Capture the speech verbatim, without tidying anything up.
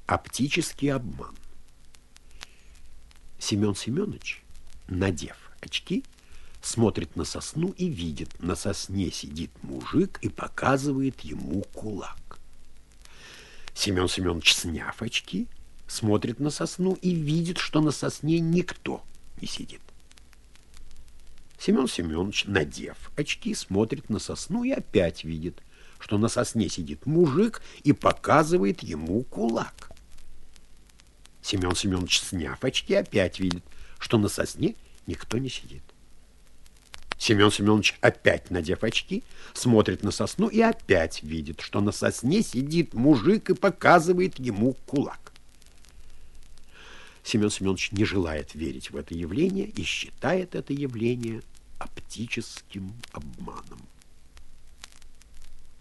Оптический обман. Семен Семенович, надев очки, смотрит на сосну и видит, на сосне сидит мужик и показывает ему кулак. Семен Семенович, сняв очки, смотрит на сосну и видит, что на сосне никто не сидит. Семен Семенович, надев очки, смотрит на сосну и опять видит, что на сосне сидит мужик и показывает ему кулак. Семен Семенович, сняв очки, опять видит, что на сосне никто не сидит. Семен Семенович, опять надев очки, смотрит на сосну и опять видит, что на сосне сидит мужик и показывает ему кулак. Семен Семенович не желает верить в это явление и считает это явление оптическим обманом.